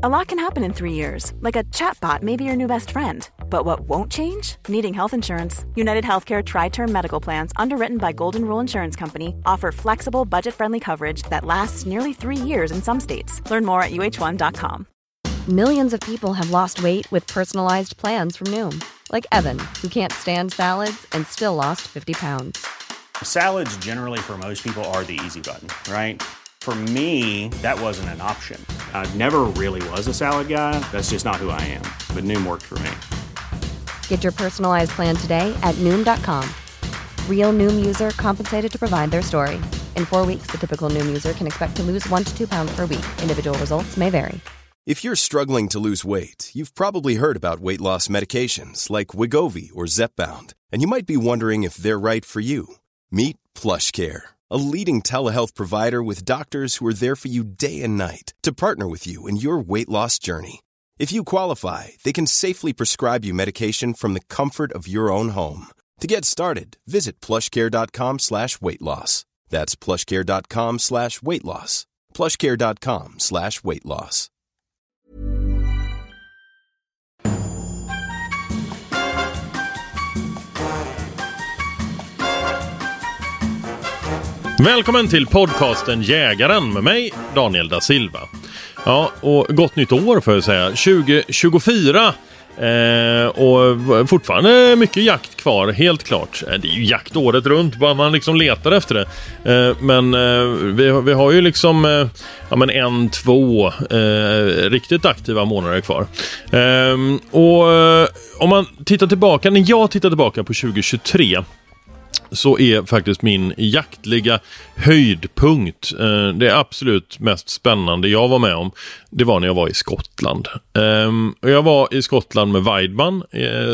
A lot can happen in 3 years, like a chatbot may be your new best friend. But what won't change? Needing health insurance. United Healthcare Tri-Term Medical Plans, underwritten by Golden Rule Insurance Company, offer flexible, budget-friendly coverage that lasts nearly 3 years in some states. Learn more at uh1.com. Millions of people have lost weight with personalized plans from Noom. Like Evan, who can't stand salads and still lost 50 pounds. Salads generally for most people are the easy button, right? For me, that wasn't an option. I never really was a salad guy. That's just not who I am. But Noom worked for me. Get your personalized plan today at Noom.com. Real Noom user compensated to provide their story. In 4 weeks, the typical Noom user can expect to lose 1 to 2 pounds per week. Individual results may vary. If you're struggling to lose weight, you've probably heard about weight loss medications like Wegovy or Zepbound, and you might be wondering if they're right for you. Meet PlushCare, a leading telehealth provider with doctors who are there for you day and night to partner with you in your weight loss journey. If you qualify, they can safely prescribe you medication from the comfort of your own home. To get started, visit plushcare.com/weightloss. That's plushcare.com/weightloss. plushcare.com/weightloss. Välkommen till podcasten Jägaren med mig, Daniel da Silva. Ja, och gott nytt år får jag säga. 2024. Och fortfarande mycket jakt kvar, helt klart. Det är ju jakt året runt, bara man liksom letar efter det. Men vi har ju liksom 1-2 riktigt aktiva månader kvar. Och om man tittar tillbaka, när jag tittar tillbaka på 2023, så är faktiskt min jaktliga höjdpunkt, det absolut mest spännande jag var med om, det var när jag var i Skottland. Och jag var i Skottland med Weidman,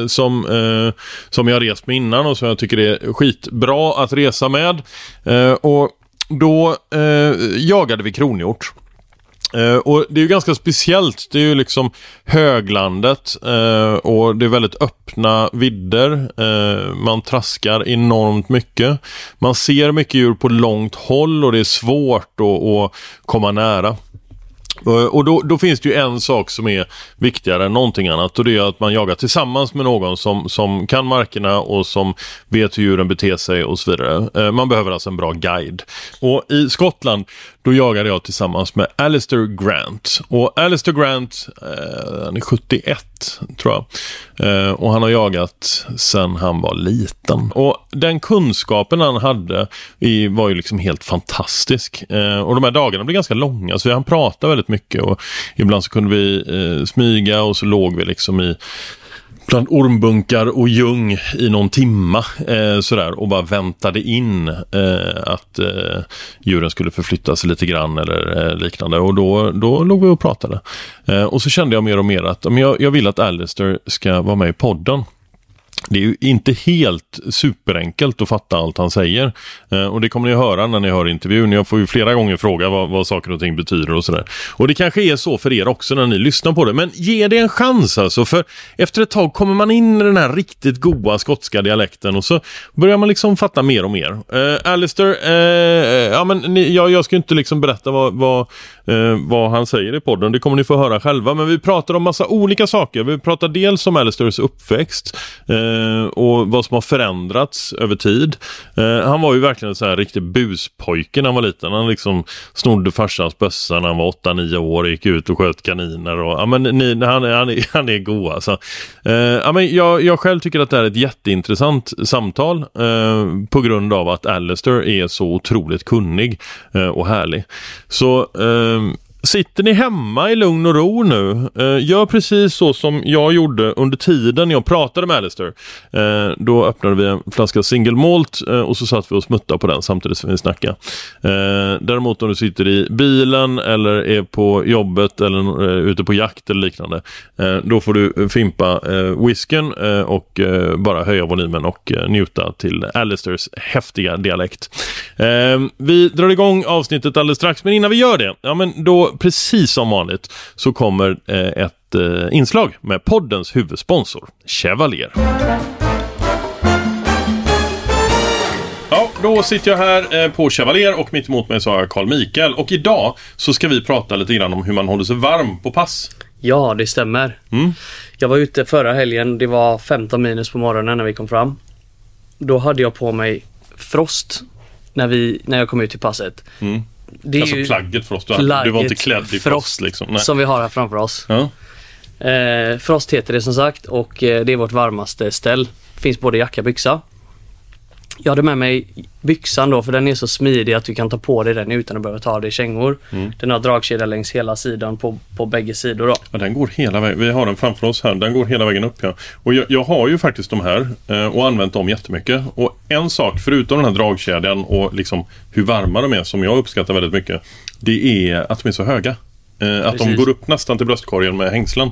som jag rest med innan och som jag tycker är skitbra att resa med. Och då jagade vi kronhjort. Och det är ju ganska speciellt. Det är ju liksom höglandet och det är väldigt öppna vidder. Man traskar enormt mycket. Man ser mycket djur på långt håll och det är svårt att komma nära. Och då finns det ju en sak som är viktigare än någonting annat, och det är att man jagar tillsammans med någon som kan markerna och som vet hur djuren beter sig och så vidare. Man behöver alltså en bra guide. Och i Skottland, då jagade jag tillsammans med Alistair Grant. Och Alistair Grant, han är 71 tror jag. Och han har jagat sedan han var liten. Och den kunskapen han hade var ju liksom helt fantastisk. Och de här dagarna blev ganska långa, så han pratade väldigt mycket. Och ibland så kunde vi smyga, och så låg vi liksom bland ormbunkar och ljung i någon timma sådär, och bara väntade in att djuren skulle förflytta sig lite grann eller liknande, och då låg vi och pratade. Och så kände jag mer och mer att jag vill att Alistair ska vara med i podden. Det är ju inte helt superenkelt att fatta allt han säger. Och det kommer ni att höra när ni hör intervjun. Jag får ju flera gånger fråga vad saker och ting betyder och sådär. Och det kanske är så för er också när ni lyssnar på det. Men ge det en chans alltså. För efter ett tag kommer man in i den här riktigt goda skotska dialekten. Och så börjar man liksom fatta mer och mer. Alistair, jag ska inte liksom berätta vad han säger i podden. Det kommer ni få höra själva. Men vi pratar om massa olika saker. Vi pratar dels om Alistairs uppväxt. Och vad som har förändrats över tid. Han var ju verkligen så här riktigt buspojke när han var liten. Han liksom snodde farsans bössa när han var 8-9 år och gick ut och sköt kaniner. Och, han är god alltså. Jag själv tycker att det här är ett jätteintressant samtal på grund av att Alistair är så otroligt kunnig och härlig. Så sitter ni hemma i lugn och ro nu, gör precis så som jag gjorde under tiden jag pratade med Alistair. Då öppnade vi en flaska single malt och så satt vi och smuttade på den samtidigt som vi snackade. Däremot om du sitter i bilen eller är på jobbet eller ute på jakt eller liknande, då får du fimpa whiskyn och bara höja volymen och njuta till Alistairs häftiga dialekt. Vi drar igång avsnittet alldeles strax, men innan vi gör det, då precis som vanligt så kommer ett inslag med poddens huvudsponsor, Chevalier. Ja, då sitter jag här på Chevalier och mitt emot mig så har jag Carl Mikael. Och idag så ska vi prata lite grann om hur man håller sig varm på pass. Ja, det stämmer. Jag var ute förra helgen. Det var 15 minus på morgonen när vi kom fram. Då hade jag på mig frost när jag kom ut till passet. Det är alltså ju plagget frost. Du var inte klädd i frost liksom. Nej. Som vi har här framför oss. Ja. Frost heter det som sagt, och det är vårt varmaste ställ. Finns både jacka och byxa. Jag hade med mig byxan då, för den är så smidig att du kan ta på dig den utan att behöva ta dig i kängor. Den har dragkedja längs hela sidan på bägge sidor då. Ja, den går hela vägen. Vi har den framför oss här. Den går hela vägen upp, ja. Och jag har ju faktiskt de här och använt dem jättemycket. Och en sak, förutom den här dragkedjan och liksom hur varma de är, som jag uppskattar väldigt mycket, det är att de är så höga. Att de går upp nästan till bröstkorgen med hängslen.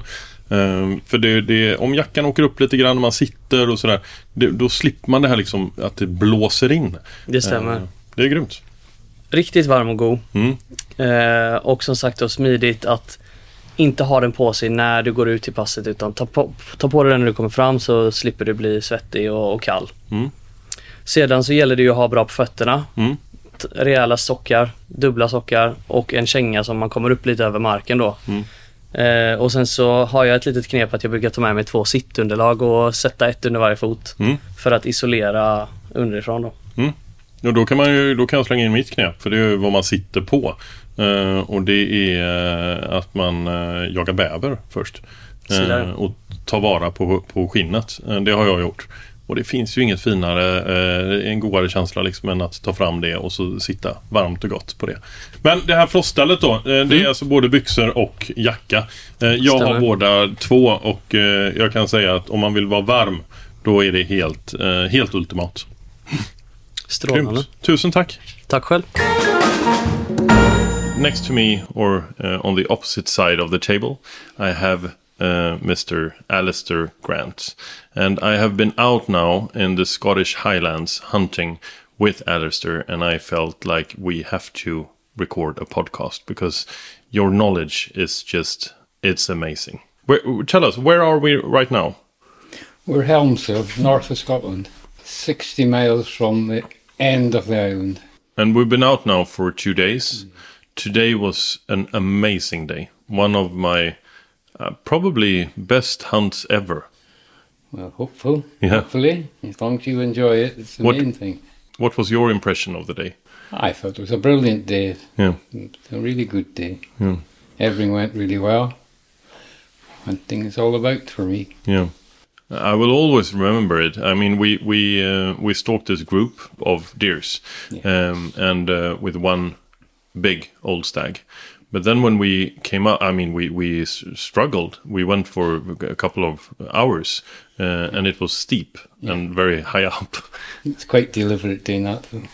För om jackan åker upp lite grann när man sitter och sådär, då slipper man det här liksom att det blåser in. Det stämmer. Det är grymt. Riktigt varm och god. Och som sagt då smidigt att inte ha den på sig när du går ut till passet, utan ta på dig den när du kommer fram, så slipper du bli svettig och kall. Sedan så gäller det ju att ha bra på fötterna. Rejäla sockar, dubbla sockar och en känga som man kommer upp lite över marken då. Och sen så har jag ett litet knep att jag brukar ta med mig 2 sittunderlag och sätta ett under varje fot för att isolera underifrån då. Och då kan jag slänga in mitt knep, för det är vad man sitter på. Och det är att man jagar bäver först. Och tar vara på skinnet. Det har jag gjort. Och det finns ju inget finare, en godare känsla liksom, än att ta fram det och så sitta varmt och gott på det. Men det här froststället då, det är alltså både byxor och jacka. Jag har båda 2, och jag kan säga att om man vill vara varm, då är det helt ultimat. Strålande. Grymt. Tusen tack. Tack själv. Next to me, or on the opposite side of the table, I have Mr. Alistair Grant, and I have been out now in the Scottish Highlands hunting with Alistair, and I felt like we have to record a podcast because your knowledge is it's amazing. Tell us, where are we right now? We're Helmshill, north of Scotland, 60 miles from the end of the island. And we've been out now for 2 days. Today was an amazing day. One of my probably best hunts ever. Well, hopefully, as long as you enjoy it, it's the main thing. What was your impression of the day? I thought it was a brilliant day. Yeah. A really good day. Yeah. Everything went really well. Hunting is all about for me. Yeah. I will always remember it. I mean, we stalked this group of deers, and with one big old stag. But then when we came out, I mean, we struggled. We went for a couple of hours, and it was steep and very high up. It's quite deliberate doing that, though.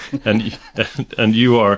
and you are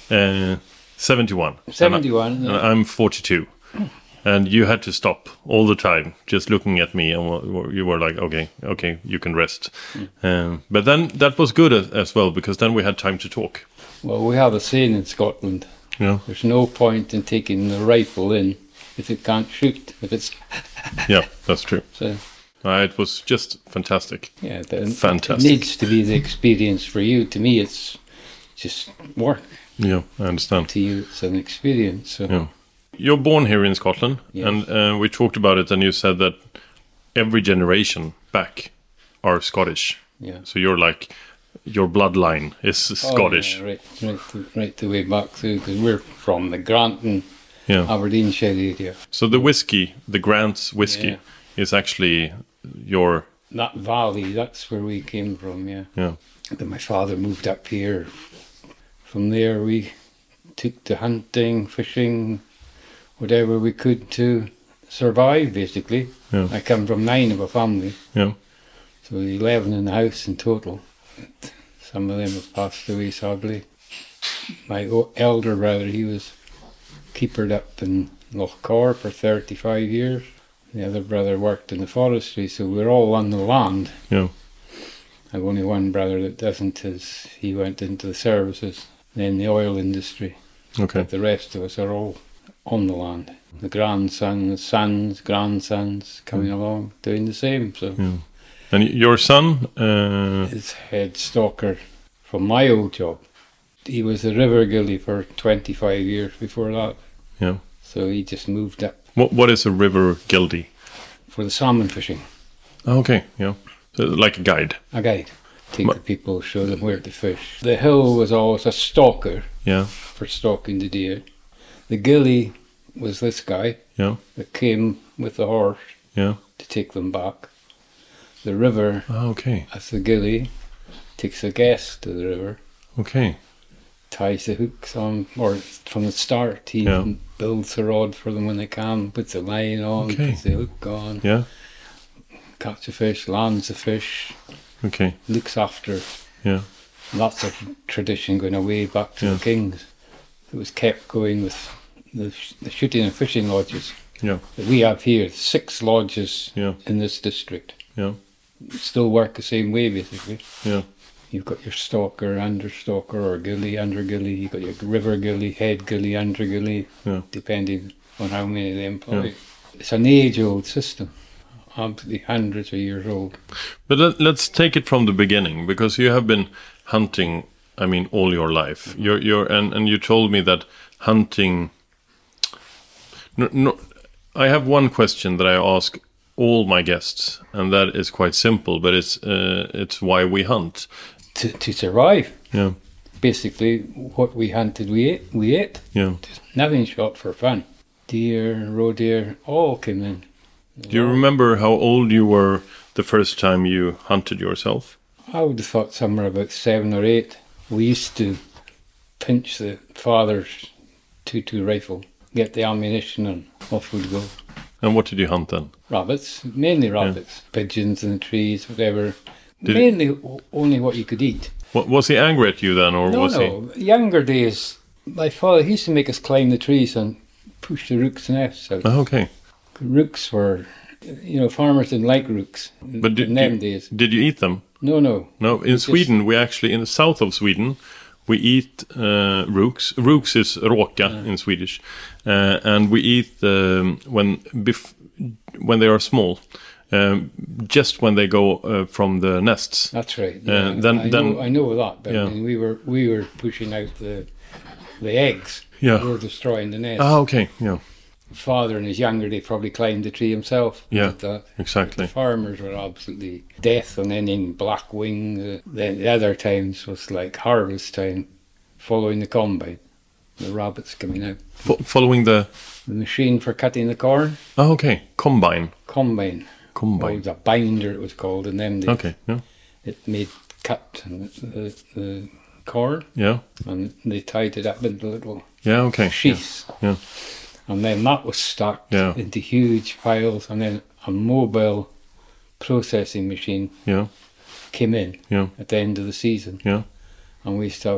71. 71. And I'm 42. And you had to stop all the time, just looking at me, and you were like, okay, you can rest. But then that was good as well, because then we had time to talk. Well, we have a saying in Scotland. Yeah. There's no point in taking the rifle in if it can't shoot. Yeah, that's true. So it was just fantastic. Yeah, fantastic. It needs to be the experience for you. To me, it's just work. Yeah, I understand. To you, it's an experience. So. Yeah. You're born here in Scotland, yes. And we talked about it, and you said that every generation back are Scottish. Yeah. So you're like, your bloodline is Scottish. Yeah, right the way back through, because we're from the Granton, Aberdeenshire area. So the whiskey, the Grant's whiskey, is actually your... That valley, that's where we came from, yeah. Then my father moved up here. From there we took to hunting, fishing, whatever we could to survive, basically. Yeah. I come from 9 of a family. Yeah. So 11 in the house in total. Some of them have passed away, sadly. My elder brother, he was keepered up in Lochcar for 35 years. The other brother worked in the forestry, so we're all on the land. Yeah. I've only one brother that doesn't, he went into the services, then the oil industry. Okay. But the rest of us are all on the land. The grandsons coming along, doing the same. So. Yeah. And your son? Is head stalker from my old job. He was a river gilly for 25 years before that. Yeah. So he just moved up What is a river gildy? for the salmon fishing. Okay, yeah. So, like a guide. A guide. Take the people, show them where to fish. The hill was always a stalker Yeah, for stalking the deer. The gilly was this guy yeah, that came with the horse yeah. to take them back. The river, Okay, as the gilly, takes the guest to the river, okay. ties the hooks on, or from the start, he Yeah. builds the rod for them when they can, puts the line on, Okay. puts the hook on, Yeah, catch the fish, lands the fish, okay. looks after. Yeah, Lots of tradition going away back to Yeah. the kings. It was kept going with the shooting and fishing lodges yeah, that we have here. 6 lodges yeah, in this district. yeah, Still work the same way, basically. yeah. You've got your stalker, under stalker, or gilly, under gilly. You've got your river gilly, head gilly, under gilly, Yeah. depending on how many they employ. It's an age-old system, absolutely hundreds of years old. But let's take it from the beginning, because you have been hunting, I mean, all your life. And you told me that hunting. No, I have one question that I ask all my guests, and that is quite simple, but it's why we hunt. To survive, Yeah, basically, what we hunted, we ate. yeah. Nothing shot for fun. Deer, roe deer, all came in. Do you remember how old you were the first time you hunted yourself? I would have thought somewhere about 7 or 8. We used to pinch the father's 2.2 rifle, get the ammunition, and off we'd go. And what did you hunt then? Rabbits, mainly rabbits. Pigeons in the trees, whatever. Did mainly only what you could eat. Was he angry at you then, or was he? No. Younger days, my father, he used to make us climb the trees and push the rooks' nests out. Oh, okay. Rooks were, farmers didn't like rooks But in them days. did you eat them? No. No, in Sweden, we actually, in the south of Sweden, we eat rooks. Rooks is råka in Swedish. And we eat when they are small, just when they go from the nests. That's right. I know that, but Yeah. I mean, we were pushing out the eggs. Yeah. We were destroying the nest. Ah, okay, yeah, Father in his younger day probably climbed the tree himself. Yeah. Did that. exactly. The farmers were absolutely death on any black wing. Then the other times was like harvest time, following the combine. The rabbits coming out. Following the... The machine for cutting the corn, Oh, okay, combine. combine. Oh, it Combine. was a binder it was called in them days. Okay, yeah, It made cut the corn, yeah, and they tied it up into little yeah, okay. sheaths. Yeah. And then that was stacked Yeah. into huge piles, and then a mobile processing machine Yeah, came in yeah, at the end of the season, yeah, and we used to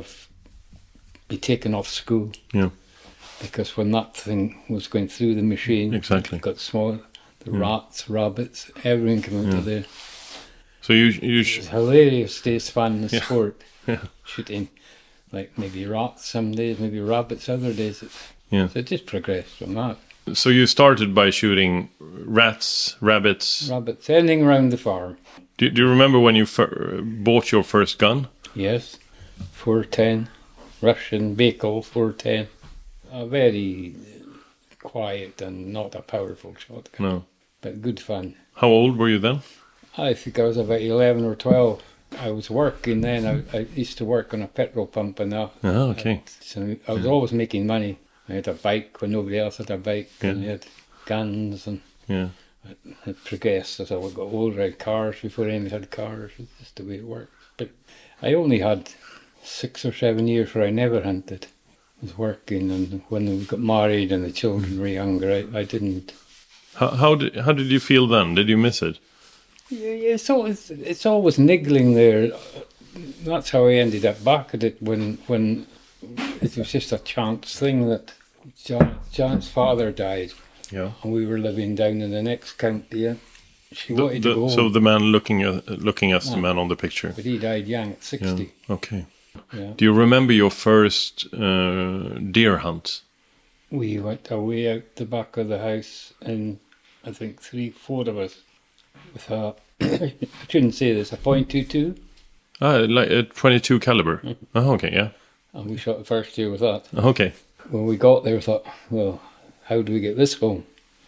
be taken off school yeah, because when that thing was going through the machine, Exactly. it got smaller. The rats, rabbits, everything came into there. So you It's hilarious days fun the Yeah. sport. Yeah. Shooting like maybe rats some days, maybe rabbits other days. Yeah. So it just progressed from that. So you started by shooting rats, rabbits. Rabbits, anything around the farm. Do you remember when you bought your first gun? Yes. 410, Russian Bakel 410. A very quiet and not a powerful shotgun, No. but good fun. How old were you then? I think I was about 11 or 12. I was working then. I used to work on a petrol pump and that. Ah, okay. So I was always making money. I had a bike when nobody else had a bike, and Yeah. I had guns, and Yeah. it progressed as I got older. I had cars before anyone had cars. It's just the way it works. But I only had 6 or 7 years where I never hunted. I was working, and when we got married and the children were younger, I didn't. How did you feel then? Did you miss it? Yeah, it's always niggling there. That's how I ended up back at it when it was just a chance thing that Janet's father died, Yeah. and we were living down in the next county. And she wanted to go So home, the man looking as the man on the picture. but he died young at 60. Yeah. Okay. Yeah. Do you remember your first deer hunt? We went away out the back of the house, and I think 3-4 of us with a I shouldn't say this, a .22, Like a 22 caliber. Oh, okay, yeah. and we shot the first deer with that. Okay. When we got there, we thought, well, how do we get this home?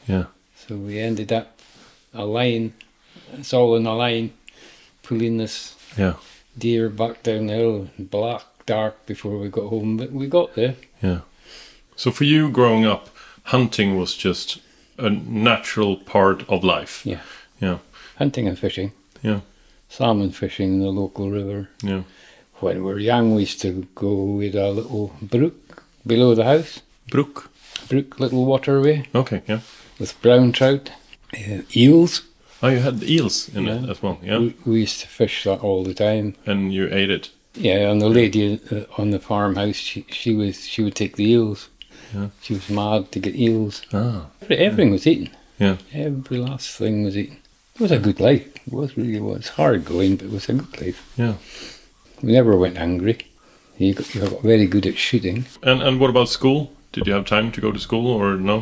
Yeah. So we ended up a line. It's all in a line, pulling this deer back down the hill, black, dark before we got home. But we got there. Yeah. So for you growing up, hunting was just a natural part of life. Yeah. Yeah. Hunting and fishing. Yeah. Salmon fishing in the local river. Yeah. When we were young, we used to go with a little brook below the house. Brook, little waterway. Okay, yeah. With brown trout, eels. Oh, you had eels in it as well, yeah. We used to fish that all the time. And you ate it. Yeah, and the lady on the farmhouse, she would take the eels. Yeah. She was mad to get eels. Ah. Everything was eaten. Yeah. Every last thing was eaten. It was a good life. It was hard going, but it was a good life. Yeah. We never went hungry. You got very good at shooting. And what about school? Did you have time to go to school or no?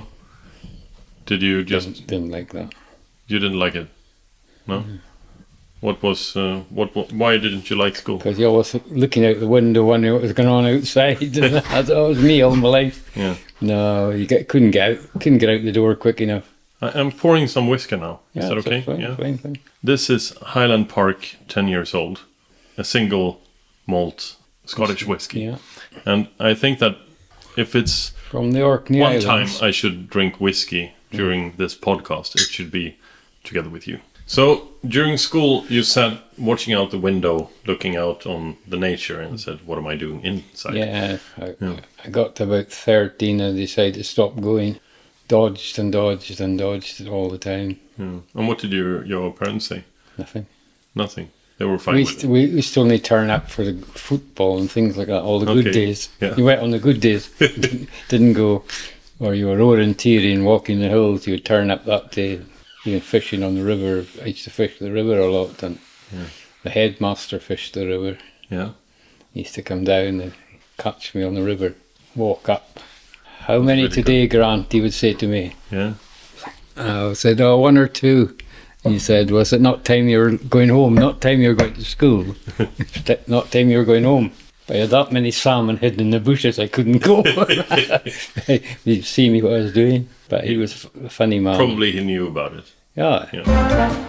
Did you just... Didn't like that. You didn't like it? No? What was... why didn't you like school? Because you always looking out the window wondering what was going on outside. That was me all my life. Yeah. No, couldn't get out the door quick enough. I'm pouring some whiskey now. Is Yeah, that okay? Fine. This is Highland Park, 10 years old. A single malt Scottish whiskey. Yeah. And I think that if it's from the Orkney one Islands. time I should drink whiskey during this podcast, it should be together with you. So during school you sat watching out the window, looking out on the nature and said, what am I doing inside? Yeah, I got to about 13 and decided to stop going. Dodged all the time. Yeah. And what did your parents say? Nothing. They were fine with it. We used to only turn up for the football and things like that, all the good days. Yeah. You went on the good days, didn't go, or you were orienteering, walking the hills, you would turn up that day, fishing on the river. I used to fish the river a lot, and the headmaster fished the river. Yeah. He used to come down and catch me on the river, walk up. How many today, Grant? He would say to me. Yeah. I said, 1 or 2. He said, was it not time you were going home? Not time you were going to school. Not time you were going home. But I had that many salmon hidden in the bushes, I couldn't go. He'd see me what I was doing. But he was a funny man. Probably he knew about it. Yeah.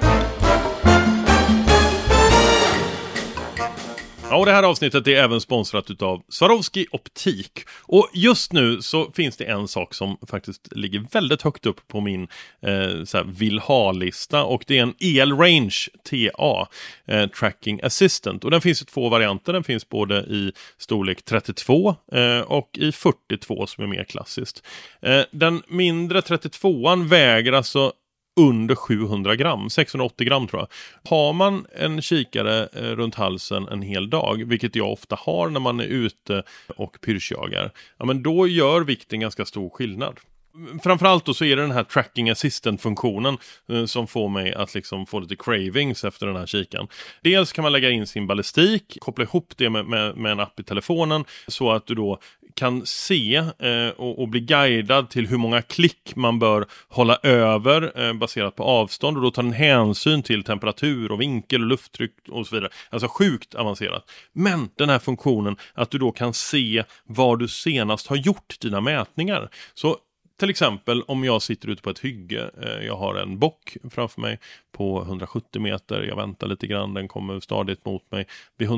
Ja, och det här avsnittet är även sponsrat utav Swarovski Optik. Och just nu så finns det en sak som faktiskt ligger väldigt högt upp på min vill ha-lista. Och det är en EL-Range TA Tracking Assistant. Och den finns i 2 varianter. Den finns både i storlek 32 och i 42 som är mer klassiskt. Den mindre 32an väger alltså under 700 gram, 680 gram tror jag. Har man en kikare runt halsen en hel dag, vilket jag ofta har när man är ute och pyrschjagar, ja, men då gör vikten ganska stor skillnad. Framförallt då så är det den här tracking assistant-funktionen som får mig att liksom få lite cravings efter den här kikan. Dels kan man lägga in sin ballistik, koppla ihop det med en app i telefonen så att du då kan se och bli guidad till hur många klick man bör hålla över baserat på avstånd, och då tar den hänsyn till temperatur och vinkel och lufttryck och så vidare. Alltså sjukt avancerat. Men den här funktionen att du då kan se var du senast har gjort dina mätningar. Så till exempel om jag sitter ute på ett hygge, jag har en bock framför mig på 170 meter, jag väntar lite grann, den kommer stadigt mot mig. Vid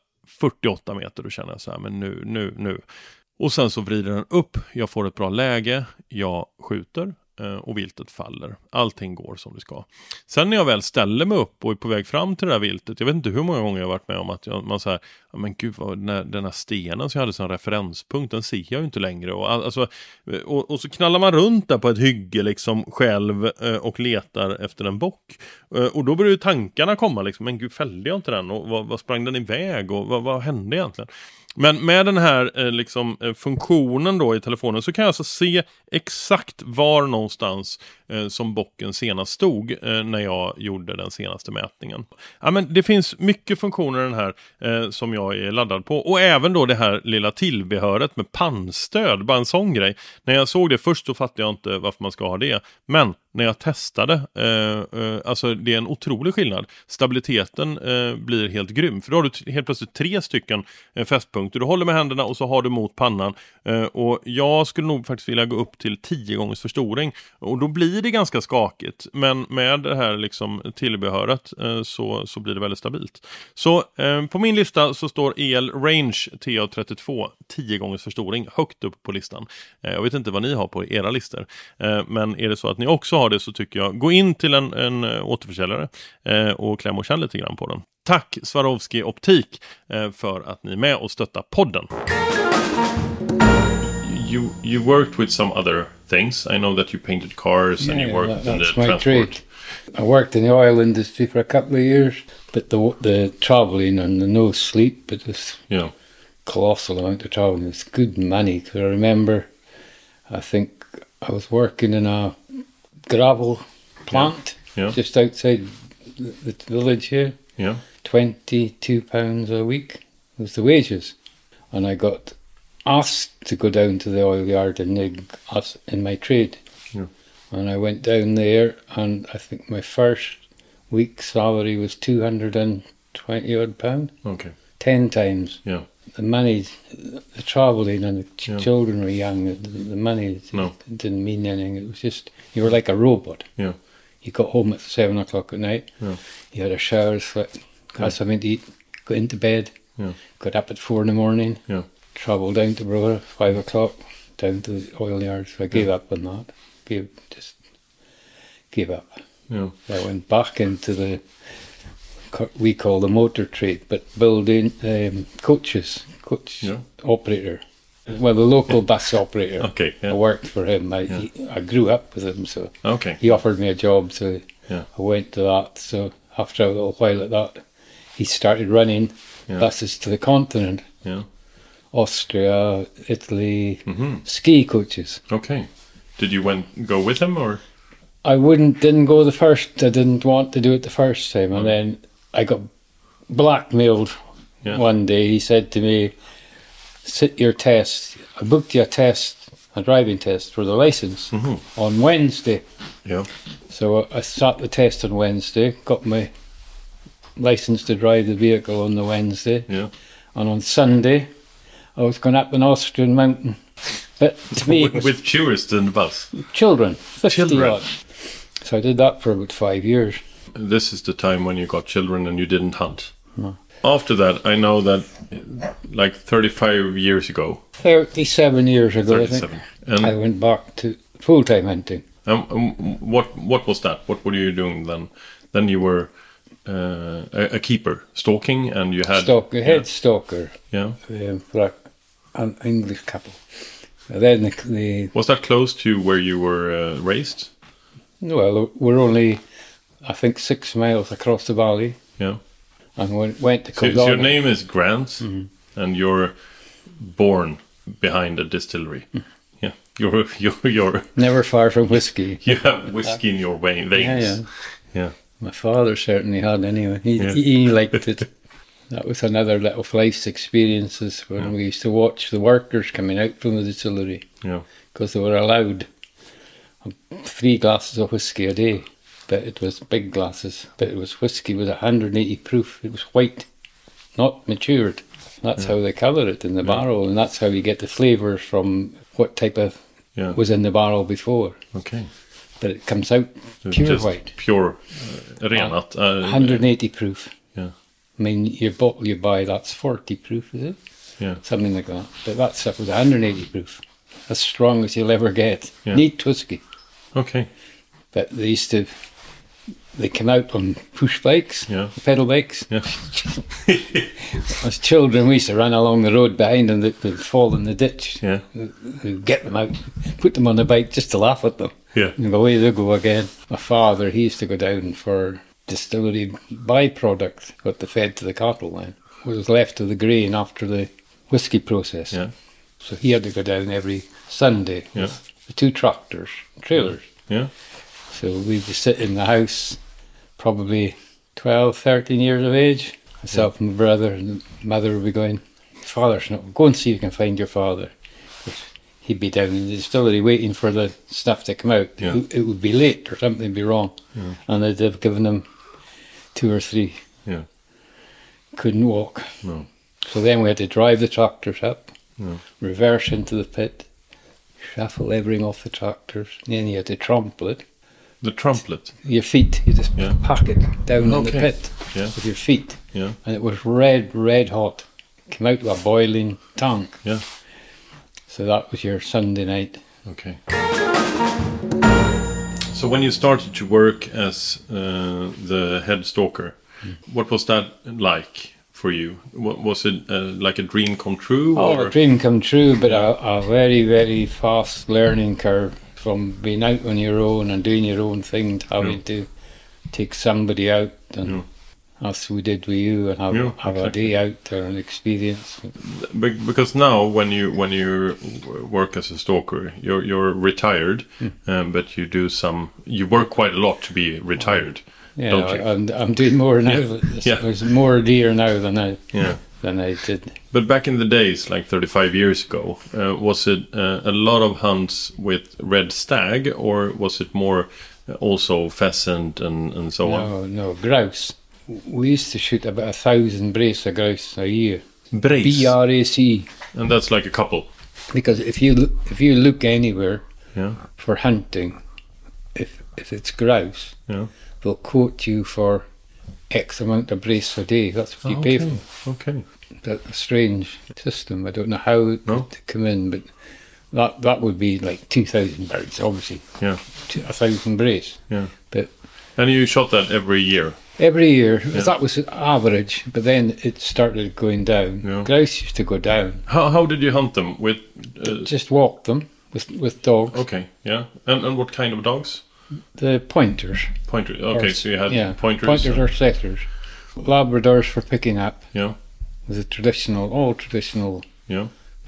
148 meter då känner jag så här, men nu. Och sen så vrider den upp, jag får ett bra läge, jag skjuter och viltet faller. Allting går som det ska. Sen när jag väl ställer mig upp och är på väg fram till det där viltet, jag vet inte hur många gånger jag har varit med om att man så här, ja men gud, den här stenen som jag hade som referenspunkt, den ser jag ju inte längre. Och så knallar man runt där på ett hygge liksom själv och letar efter en bock. Och då börjar ju tankarna komma liksom, men gud, fällde jag inte den? Och vad sprang den iväg? Och vad hände egentligen? Men med den här funktionen då i telefonen så kan jag alltså se exakt var någonstans som bocken senast stod när jag gjorde den senaste mätningen. Ja, men det finns mycket funktioner i den här som jag är laddad på. Och även då det här lilla tillbehöret med pannstöd, bara en sån grej. När jag såg det först så fattade jag inte varför man ska ha det. Men när jag testade. Alltså det är en otrolig skillnad. Stabiliteten blir helt grym. För då har du helt plötsligt 3 stycken fästpunkter. Du håller med händerna och så har du mot pannan. Och jag skulle nog faktiskt vilja gå upp till 10 gångers förstoring. Och då blir det ganska skakigt. Men med det här liksom tillbehöret så blir det väldigt stabilt. Så på min lista så står EL Range TA32 10 gångers förstoring högt upp på listan. Jag vet inte vad ni har på era listor. Men är det så att ni också har det så tycker jag gå in till en återförsäljare och kläm och känn lite grann på den. Tack Swarovski Optik för att ni är med och stöttar podden. You worked with some other things. I know that you painted cars and you worked in the transport. Trade. I worked in the oil industry for a couple of years, but the travelling and the no sleep, it was colossal amount of travelling. It's good money, because I remember, I think I was working in a gravel plant just outside the village here. Yeah. £22 a week was the wages. And I got asked to go down to the oil yard and nig us in my trade. Yeah. And I went down there, and I think my first week's salary was £220 odd. Okay. 10 times. Yeah. The money, the travelling, and the children were young. The money didn't mean anything. It was just, you were like a robot. Yeah. You got home at 7 o'clock at night. Yeah. You had a shower, slept, had something to eat, got into bed. Yeah. Got up at 4 in the morning. Yeah. Travelled down to Brora, 5 o'clock, down to the oil yard. So I gave up on that. Gave up. Yeah. I went back into we call the motor trade, but building coach operator. Well, the local bus operator. Okay. Yeah. I worked for him. I grew up with him, so he offered me a job, so I went to that. So after a little while at that, he started running buses to the continent. Yeah. Austria, Italy, ski coaches. Okay. Did you go with him, or? I didn't go the first. I didn't want to do it the first time, and then I got blackmailed one day. He said to me, "Sit your test." I booked you a driving test for the license on Wednesday. Yeah. So I sat the test on Wednesday, got my license to drive the vehicle on the Wednesday, and on Sunday I was going up an Austrian mountain. But to me, with tourists in the bus, children, 50 odd. So I did that for about 5 years. This is the time when you got children and you didn't hunt. No. After that, I know that like 35 years ago. 37 years ago, 37. I think. And I went back to full-time hunting. What was that? What were you doing then? Then you were a keeper, stalking, and you had... head stalker. Yeah. For an English couple. Then was that close to where you were raised? Well, we're only, I think, 6 miles across the valley. Yeah. And went to Killarney. So your name is Grant, and you're born behind a distillery. Yeah. You're never far from whiskey. You have whiskey in your veins. Yeah. My father certainly had anyway. He liked it. That was another little life's experiences when we used to watch the workers coming out from the distillery. Yeah. Because they were allowed 3 glasses of whiskey a day. But it was big glasses. But it was whiskey with 180 proof. It was white, not matured. That's how they colour it in the barrel, and that's how you get the flavours from what type of was in the barrel before. Okay. But it comes out pure white. Pure, renat. 180 proof. Yeah. I mean, your bottle you buy, that's 40 proof, is it? Yeah. Something like that. But that stuff was 180 proof. As strong as you'll ever get. Yeah. Neat whiskey. Okay. But they came out on push bikes, pedal bikes. Yeah. As children, we used to run along the road behind them, they'd fall in the ditch. Yeah. We'd get them out, put them on the bike just to laugh at them. Yeah. And away they go again. My father, he used to go down for distillery byproduct, what they fed to the cattle then. What was left of the grain after the whiskey process. Yeah. So he had to go down every Sunday with the 2 tractors, trailers. Yeah. So we'd be sitting in the house, probably 12, 13 years of age. Myself and my brother, and the mother would be going, "Father's not, go and see if you can find your father." he'd be down in the distillery waiting for the stuff to come out. Yeah. It would be late or something would be wrong. Yeah. And they'd have given him 2 or 3. Yeah. Couldn't walk. No. So then we had to drive the tractors up, Yeah. reverse into the pit, shuffle everything off the tractors. And then you had to trample it. The trumpet. Your feet, you just Yeah. pack it down in the Okay. pit Yeah. with your feet. Yeah. And it was red hot. Came out of a boiling tank. Yeah. So that was your Sunday night. Okay. So when you started to work as the head stalker, what was that like for you? Was it like a dream come true? A dream come true, but a very, very fast learning curve from being out on your own and doing your own thing to having to take somebody out and as we did with you and have a day out there and experience. Because now when you work as a stalker, you're retired, but you work quite a lot to be retired. Yeah, don't you? and I'm doing more now. There's more deer now than I did. But back in the days, like 35 years ago, was it a lot of hunts with red stag, or was it more also pheasant and so on? No, grouse. We used to shoot about 1,000 brace of grouse a year. Brace. BRAC. And that's like a couple. Because if you look anywhere Yeah. for hunting, if it's grouse, Yeah. they'll quote you for X amount of brace a day. That's what you pay for. Okay. That's a strange system. I don't know how it would come in, but that would be like 2,000 birds, obviously. Yeah. 1,000 brace. Yeah. But And you shot that every year. every year, that was average, but then it started going down. Yeah. Grouse used to go down. How did you hunt them with? Just walk them with dogs. Okay. Yeah. And what kind of dogs? The pointers. Pointers. Okay. So you had pointers. Pointers or setters. Labradors for picking up. Yeah. Was all traditional. Yeah.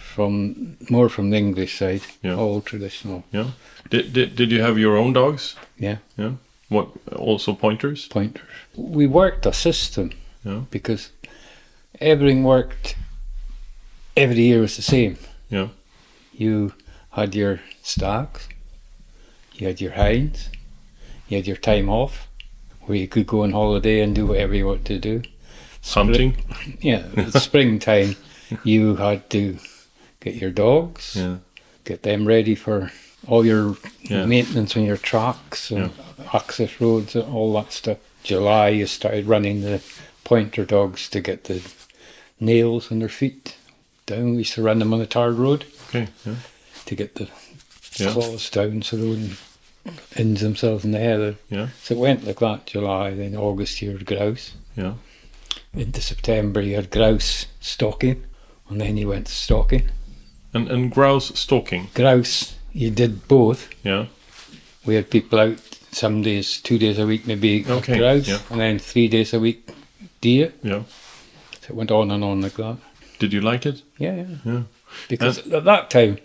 More from the English side. Yeah. All traditional. Yeah. Did you have your own dogs? Yeah. Yeah. What? Also pointers? Pointers. We worked a system. Yeah. Because everything worked. Every year was the same. Yeah. You had your stags. You had your hinds. You had your time off, where you could go on holiday and do whatever you wanted to do. Hunting. Yeah, springtime, you had to get your dogs, Yeah. get them ready for all your Yeah. maintenance on your tracks and access roads and all that stuff. July, you started running the pointer dogs to get the nails on their feet down. We used to run them on the tarred road Okay. Yeah. to get the Yeah. claws down so they wouldn't hinge themselves in the heather. Yeah. So it went like that, July, then August you had grouse. Yeah. Into September you had grouse stalking, and then you went stalking. And grouse stalking. Grouse, you did both. Yeah. We had people out some days, 2 days a week maybe Okay, grouse, yeah. and then 3 days a week deer. Yeah. So it went on and on like that. Did you like it? Yeah. Yeah. Because at that time,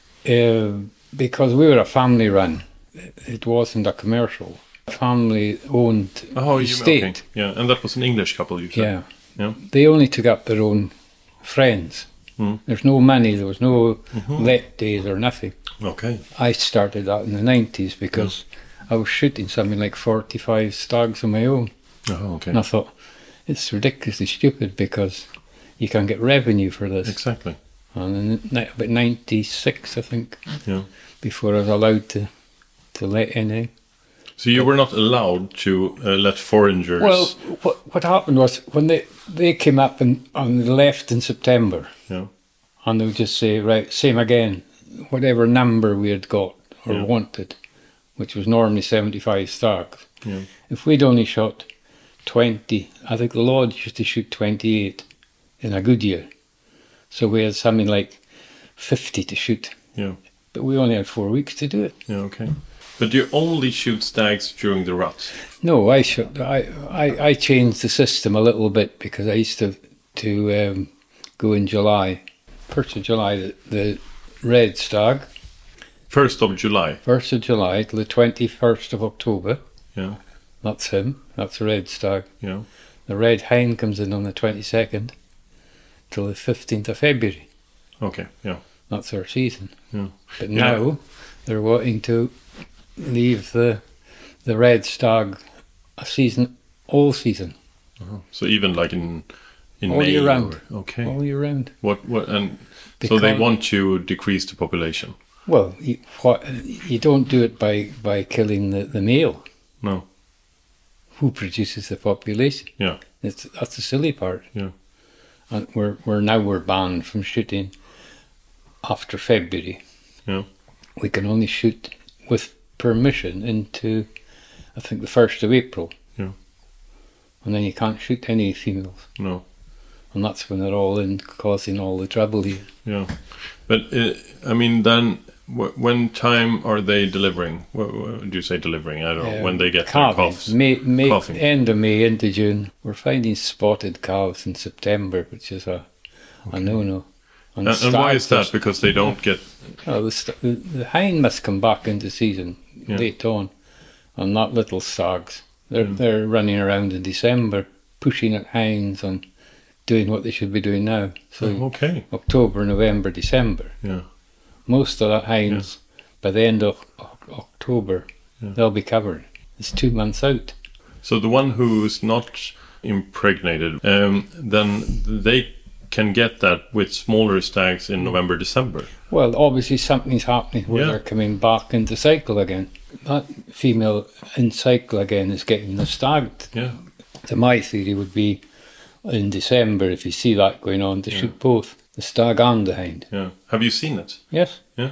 because we were a family run, it wasn't a commercial. Family owned estate. Okay. Yeah. And that was an English couple, you said. Yeah. Yeah. They only took up their own friends. Mm. There's no money, there was no let days or nothing. Okay. I started that in the 90s because I was shooting something like 45 stags on my own. Oh, okay. And I thought, it's ridiculously stupid because you can get revenue for this. Exactly. And in about 96, I think, Yeah. before I was allowed to let any. So you were not allowed to let foreigners. Well, what happened was when they came up and they left in September, Yeah. and they would just say, right, same again, whatever number we had got or wanted, which was normally 75 stags. Yeah. If we'd only shot 20, I think the Lodge used to shoot 28 in a good year. So we had something like 50 to shoot. Yeah. But we only had 4 weeks to do it. Yeah. Okay. But you only shoot stags during the rut. No, I changed the system a little bit because I used to go in July. 1st of July, the red stag. 1st of July. 1st of July till the 21st of October. Yeah. That's him. That's the red stag. Yeah. The red hind comes in on the 22nd till the 15th of February. Okay. Yeah. That's our season. Yeah. But Yeah. now they're wanting to leave the red stag a season, all season, So even like in all May year round. Okay. All year round. What and so they Because- want to decrease the population. Well, you don't do it by killing the male. No. Who produces the population? Yeah. That's the silly part. Yeah. And we're banned from shooting after February. Yeah. We can only shoot with permission into, I think, the 1st of April. Yeah. And then you can't shoot any females. No. And that's when they're all in causing all the trouble here. Yeah. But I mean, then when time are they delivering? What do you say delivering? I don't know. When they get their calving. calves. May, Calving. end of May into June. We're finding spotted calves in September, which is a no-no. And why is that? Because they don't get... Oh, the hind must come back into season late on, and not little stags. They're running around in December, pushing at hinds and doing what they should be doing now. So Okay. October, November, December. Yeah. Most of the hinds, by the end of October, they'll be covered. It's 2 months out. So the one who's not impregnated, then they can get that with smaller stags in November, December. Well, obviously something's happening where Yeah. they're coming back into cycle again. That female in cycle again is getting the stag. Yeah. So my theory would be in December, if you see that going on, to shoot both the stag and the hind. Yeah. Have you seen it? Yes. Yeah.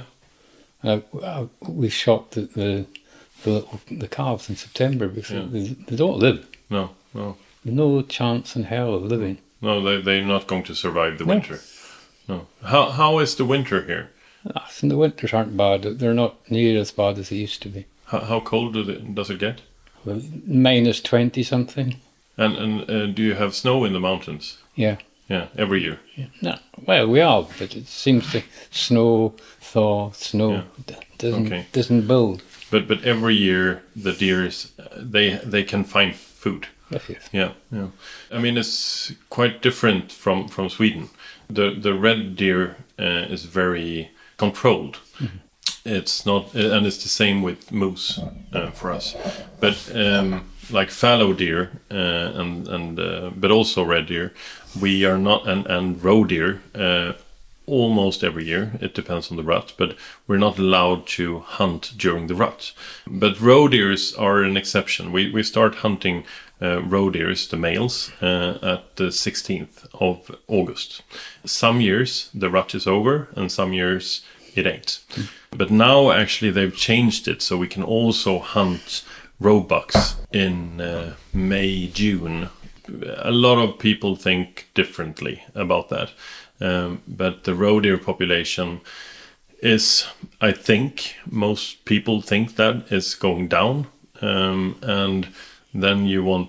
We've shot the calves in September because they don't live. No. No. No chance in hell of living. No, they're not going to survive the winter. No. How is the winter here? And the winters aren't bad. They're not near as bad as they used to be. How cold does it get? Well, minus 20 something. And do you have snow in the mountains? Yeah. Yeah, every year. No, well, we have, but it seems to snow, thaw, snow. Doesn't build. But every year the deers they can find food. Yes. Yeah. I mean, it's quite different from Sweden. The red deer is very controlled. Mm-hmm. It's not, and it's the same with moose for us. But like fallow deer and but also red deer, we are not, and roe deer. Almost every year, it depends on the rut, but we're not allowed to hunt during the rut. But roe deers are an exception. We start hunting roe deers, the males, at the 16th of August. Some years the rut is over, and some years it ain't. But now actually they've changed it, so we can also hunt roebucks in May, June. A lot of people think differently about that. But the roe deer population is, I think, most people think that is going down. And then you want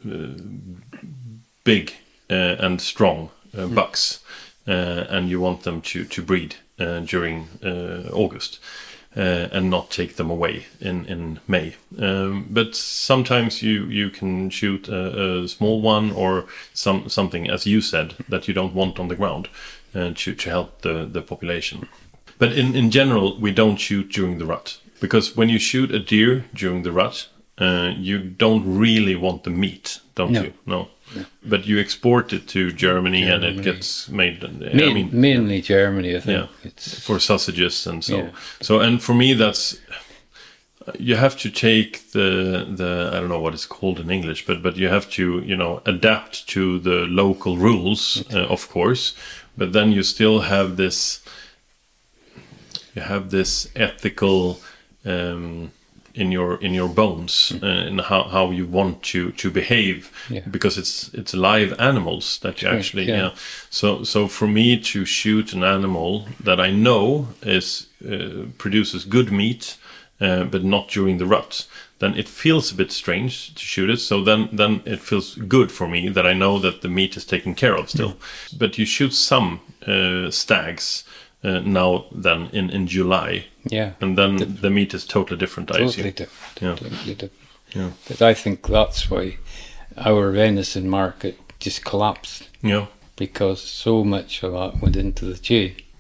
big and strong bucks, and you want them to breed during August. And not take them away in May. But sometimes you can shoot a small one or something, as you said, that you don't want on the ground to help the population. But in general, we don't shoot during the rut. Because when you shoot a deer during the rut, you don't really want the meat, don't you? No. But you export it to Germany and it gets made. Mainly Germany, I think. Yeah, it's for sausages and so. Yeah. So, and for me, that's you have to take the I don't know what it's called in English, but you have to adapt to the local rules, of course. But then you still have this. You have this ethical. In your bones and how you want to behave, because it's live animals that you actually So for me to shoot an animal that I know is produces good meat, but not during the rut, then it feels a bit strange to shoot it. So then it feels good for me that I know that the meat is taken care of still. But you shoot some stags. Now then in July, and then the meat is totally different. Totally different. Totally different. Yeah. But I think that's why our venison market just collapsed. Yeah. Because so much of that went into the Jew. Yeah.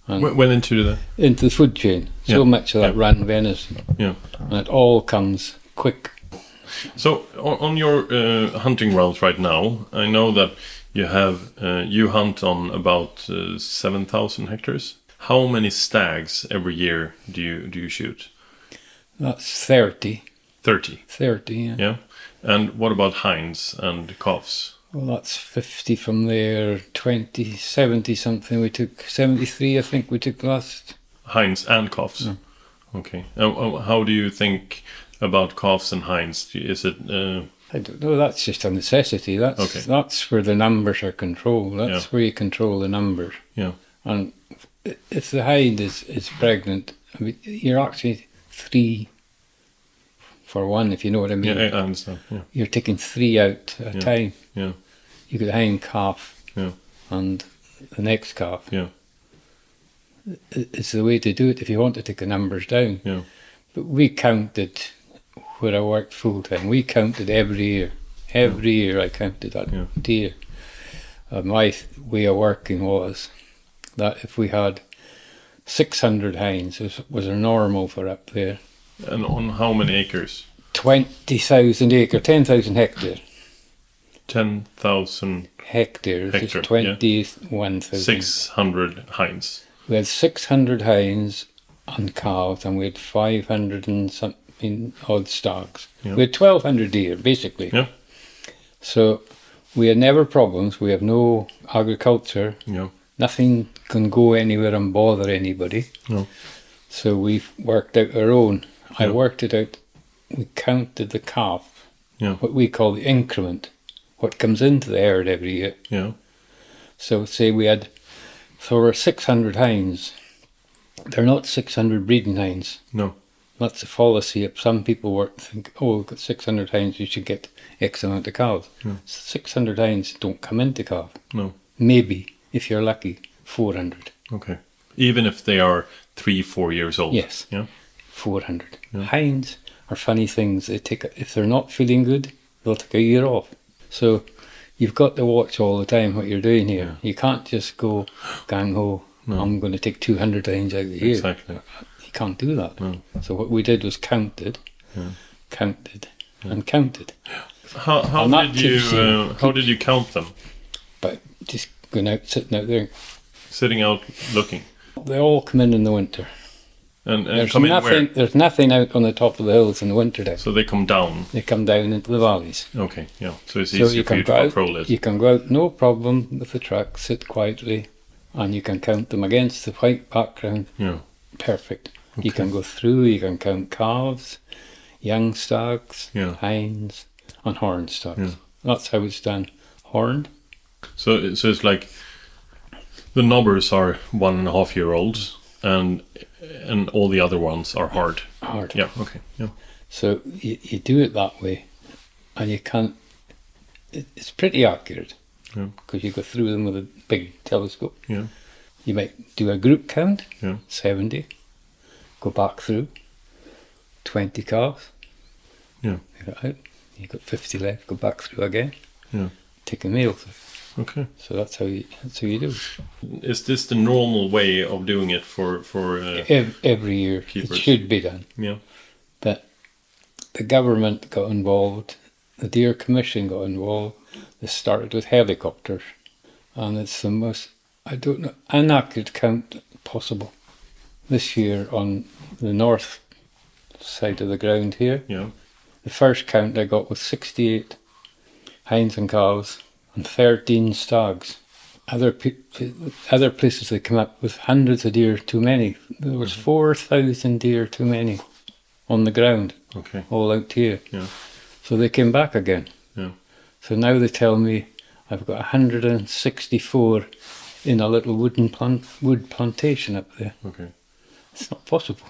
and Went into the food chain. So Yeah, much of that yeah. ran venison, yeah. and it all comes quick. So on your hunting grounds right now, I know that you have you hunt on about 7,000 hectares. How many stags every year do you shoot? That's 30. 30. 30, yeah. Yeah. And what about hinds and calves? Well, that's 50 from there. 20, 70 something we took. 73, I think we took last. Hinds and calves. Yeah. Okay. How do you think about calves and hinds? Is it? I don't know. That's just a necessity. That's where the numbers are controlled. That's where you control the numbers. Yeah. And if the hind is pregnant, I mean, you're actually 3 for 1, if you know what I mean. Yeah, I understand. Yeah. You're taking 3 out at a time. Yeah. You got a hind calf Yeah. and the next calf. Yeah. It's the way to do it if you want to take the numbers down. Yeah. But we counted where I worked full time. We counted every year. Every year I counted that deer. My way of working was that if we had 600 hinds, was a normal for up there. And on how many acres? 20,000 acre, 10,000 hectare. 10,000 Hectares Hectare, is 21,000. 600 hinds. We had 600 hinds and calves, and we had 500 and something odd stags. Yeah. We had 1,200 deer, basically. Yeah. So we had never problems. We have no agriculture. Yeah. Nothing can go anywhere and bother anybody. No. So we worked out our own. I Yeah. worked it out. We counted the calf, Yeah. what we call the increment, what comes into the herd every year. Yeah. So say so we're 600 hinds. They're not 600 breeding hinds. No. That's the fallacy. If some people think, oh, we've got 600 hinds, you should get X amount of calves. 600 hinds don't come into calf. No. Maybe, if you're lucky, 400. Okay. Even if they are 3-4 years old. Yes. Yeah. 400. Hinds are funny things. If they're not feeling good, they'll take a year off. So you've got to watch all the time what you're doing here. Yeah. You can't just go gang ho. No. I'm going to take 200 hinds out of here. Exactly. You can't do that. No. So what we did was counted, and counted. How And that did you count them? But just going out, sitting out there. Sitting out looking. They all come in the winter. And There's come in nothing. where? There's nothing out on the top of the hills in the winter time. So they come down. They come down into the valleys. Okay. Yeah. So it's So easier you for you can to go control out. it. You can go out, no problem with the truck. Sit quietly, and you can count them against the white background. Yeah. Perfect. Okay. You can go through. You can count calves, young stags, Yeah. hinds, and horned stags. Yeah. That's how it's done. Horned. So it's like the knobbers are 1.5-year-olds, and all the other ones are hard. Hard. Yeah. Okay. Yeah. So you do it that way, and you can't. It's pretty accurate Yeah. because you go through them with a big telescope. Yeah. You might do a group count, Yeah. 70, go back through, 20 calves. Yeah. You got out. You got 50 left. Go back through again. Yeah. Take a meal through. Okay. So that's how you do it. Is this the normal way of doing it for Every year keepers. it should be done. Yeah. But the government got involved, the Deer Commission got involved. They started with helicopters, and it's the most, I don't know, inaccurate count possible. This year on the north side of the ground here, Yeah. the first count I got was 68 hinds and calves and 13 stags. Other places they come up with hundreds of deer too many. There was 4,000 deer too many on the ground, Okay. all out here. Yeah. So they came back again. Yeah. So now they tell me I've got 164 in a little wood plantation up there. Okay. It's not possible.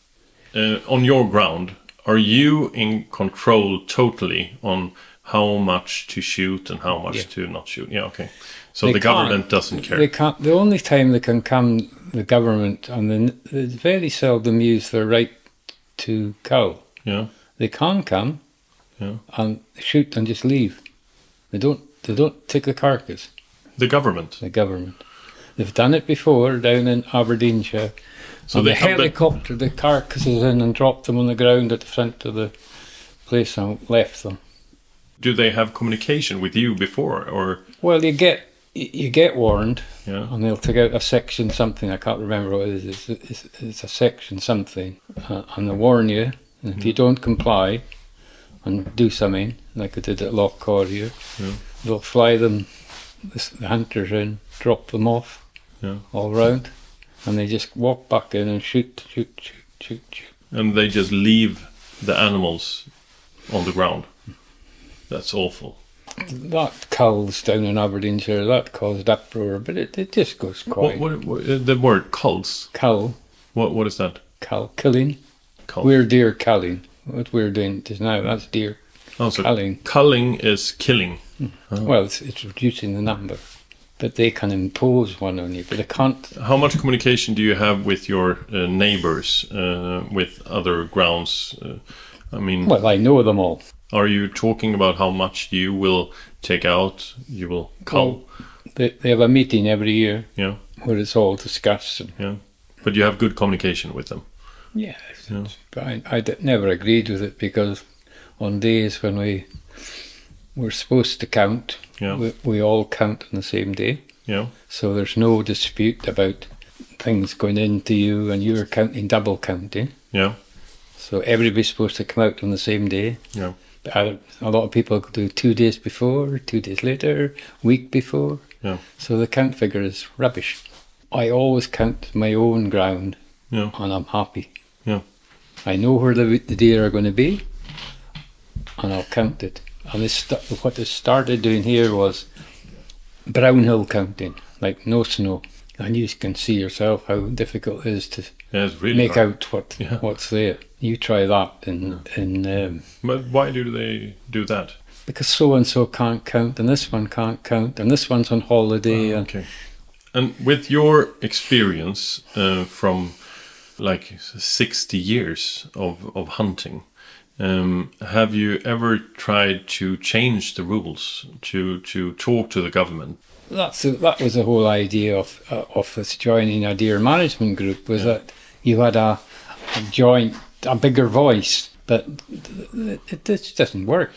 On your ground, are you in control totally on how much to shoot and how much Yeah. to not shoot? Yeah. Okay. So They the can't- government doesn't care. They can't. The only time they can come, the government, and they very seldom use their right to kill. Yeah. They can come Yeah. and shoot and just leave. They don't take the carcass. The government. The government, They've done it before down in Aberdeenshire. So on they the have helicopter the carcasses in and dropped them on the ground at the front of the place and left them. Do they have communication with you before, or? Well, you get warned, Yeah. and they'll take out a section something. I can't remember what it is. It's a section something, and they'll warn you. And if you don't comply and do something, like I did at Loch Corrier, they'll fly them, the hunters in, drop them off all round, and they just walk back in and shoot. And they just leave the animals on the ground. That's awful. That culls down in Aberdeenshire, that caused uproar, but it just goes quiet. What the word culls? Cull, What is that? cull, killing. Cull. We're deer culling. What we're doing just now, that's deer So culling. culling is killing. Well, it's reducing the number, but they can impose one on you, but they can't. How much communication do you have with your neighbors, with other grounds? I mean, Well, I know them all. are you talking about how much you will take out? You will cull? They have a meeting every year Yeah, where it's all discussed. And, yeah. But you have good communication with them. yeah, but I never agreed with it because on days when we're supposed to count, we all count on the same day. Yeah, So there's no dispute about things going into you and you're counting, double counting. yeah, So everybody's supposed to come out on the same day. yeah. But a lot of people do 2 days before, 2 days later, week before. Yeah. So the count figure is rubbish. I always count my own ground, Yeah. and I'm happy. Yeah. I know where the deer are going to be, and I'll count it. And what they started doing here was brownhill counting, like no snow. And you can see yourself how difficult it is to Yeah, it's really make hard. out Yeah. what's there. You try that in But why do they do that? because so and so can't count, and this one can't count, and this one's on holiday. And Okay. And with your experience from like 60 years of hunting, have you ever tried to change the rules to talk to the government? that was the whole idea of us joining a deer management group, was that you had a bigger voice, but it just doesn't work.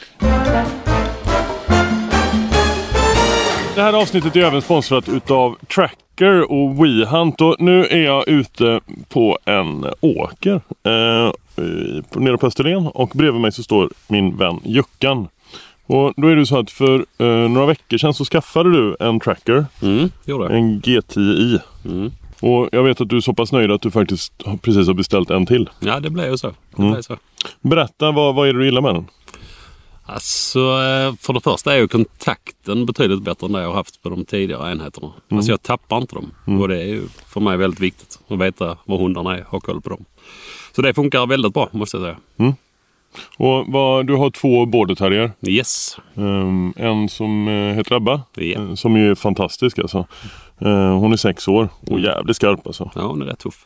Det här avsnittet är även sponsrat utav Tracker och WeHunt, och nu är jag ute på en åker nere på Österlen, och bredvid mig så står min vän Juckan. Och då är det så att för några veckor sedan så skaffade du en Tracker, en G10i. Och jag vet att du är så pass nöjd att du faktiskt precis har beställt en till. Ja, det blev ju så. Blev så. Berätta, vad är det du gillar med den? Alltså, för det första är ju kontakten betydligt bättre än det jag har haft på de tidigare enheterna. Alltså jag tappar inte dem. Och det är ju för mig väldigt viktigt att veta var hundarna är, ha koll på dem. Så det funkar väldigt bra, måste jag säga. Och du har 2 border terrier. Yes. En som heter Ebba, Ja. som är fantastisk alltså. Hon är 6 år och jävligt skarp alltså. Ja, hon är rätt tuff.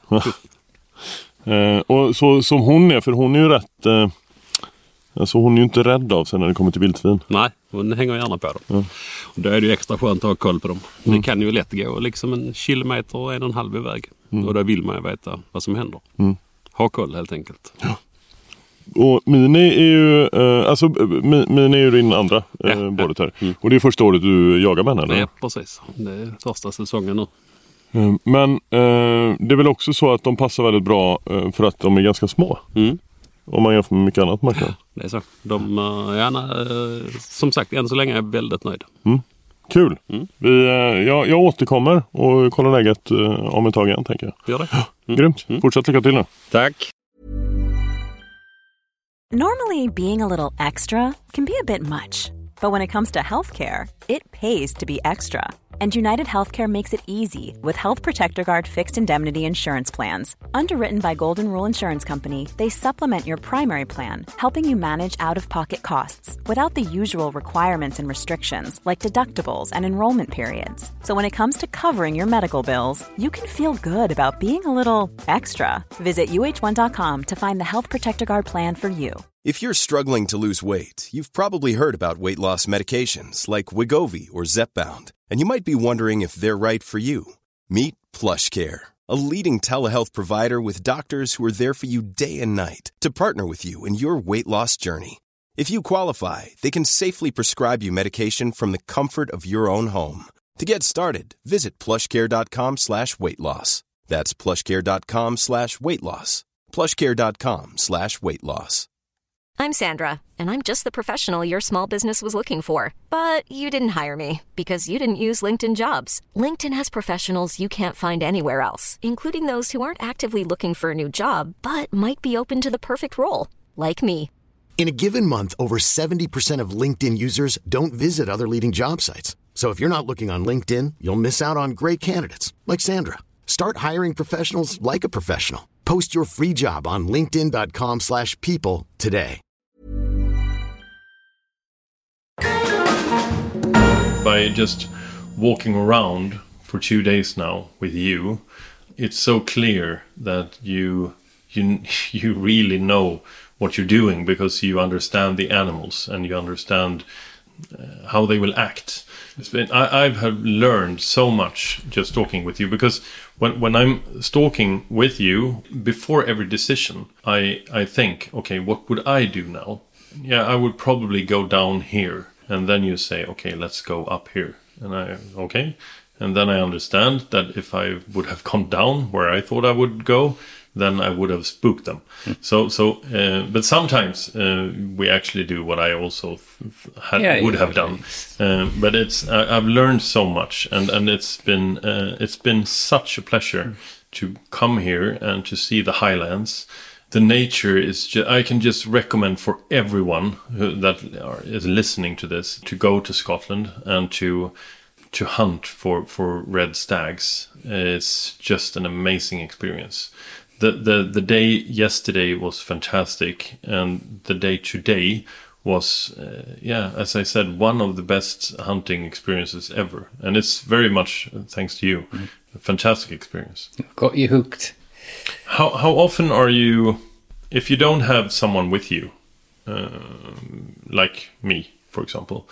Och så som hon är, för hon är ju rätt... Alltså hon är ju inte rädd av sig när det kommer till vildsvin. Nej, hon hänger gärna på dem. Och då är det ju extra skönt att ha koll på dem. Det kan ju lätt gå liksom 1 kilometer och 1,5 iväg. Och då vill man ju veta vad som händer. Ha koll helt enkelt. Ja. Och Mini är ju Mini är ju din andra border terrier. Och det är första året du jagar med henne, eller? Ja, precis. Det är första säsongen nu. Men det är väl också så att de passar väldigt bra för att de är ganska små. Om man jämför med mycket annat marknad. Det är så. De gärna, som sagt, än så länge är jag väldigt nöjd. Kul. Jag återkommer och kollar läget om ett tag igen, tänker jag. Gör det. Grymt. Fortsätt lycka till nu. Tack. Normally, being a little extra can be a bit much, but when it comes to healthcare, it pays to be extra. And United Healthcare makes it easy with Health Protector Guard fixed indemnity insurance plans. Underwritten by Golden Rule Insurance Company, they supplement your primary plan, helping you manage out-of-pocket costs without the usual requirements and restrictions like deductibles and enrollment periods. So when it comes to covering your medical bills, you can feel good about being a little extra. Visit uh1.com to find the Health Protector Guard plan for you. If you're struggling to lose weight, you've probably heard about weight loss medications like Wegovy or Zepbound, and you might be wondering if they're right for you. Meet PlushCare, a leading telehealth provider with doctors who are there for you day and night to partner with you in your weight loss journey. If you qualify, they can safely prescribe you medication from the comfort of your own home. To get started, visit plushcare.com/weightloss. That's plushcare.com/weightloss. plushcare.com/weightloss. I'm Sandra, and I'm just the professional your small business was looking for. But you didn't hire me because you didn't use LinkedIn Jobs. LinkedIn has professionals you can't find anywhere else, including those who aren't actively looking for a new job, but might be open to the perfect role, like me. In a given month, over 70% of LinkedIn users don't visit other leading job sites. So if you're not looking on LinkedIn, you'll miss out on great candidates, like Sandra. Start hiring professionals like a professional. Post your free job on linkedin.com/people today. By just walking around for 2 days now with you, it's so clear that you really know what you're doing, because you understand the animals and you understand how they will act. I've learned so much just talking with you, because when I'm talking with you, before every decision, I think, okay, what would I do now? Yeah, I would probably go down here. And then you say, okay, let's go up here. And okay. And then I understand that if I would have gone down where I thought I would go, then I would have spooked them. But sometimes we actually do what I also would have done. But I've learned so much, and it's been such a pleasure to come here and to see the highlands. The nature is I can just recommend for everyone that is listening to this to go to Scotland and to hunt for red stags. It's just an amazing experience. The day yesterday was fantastic, and the day today was, as I said, one of the best hunting experiences ever. And it's very much thanks to you. A fantastic experience. Got you hooked. How often are you, if you don't have someone with you, like me, for example,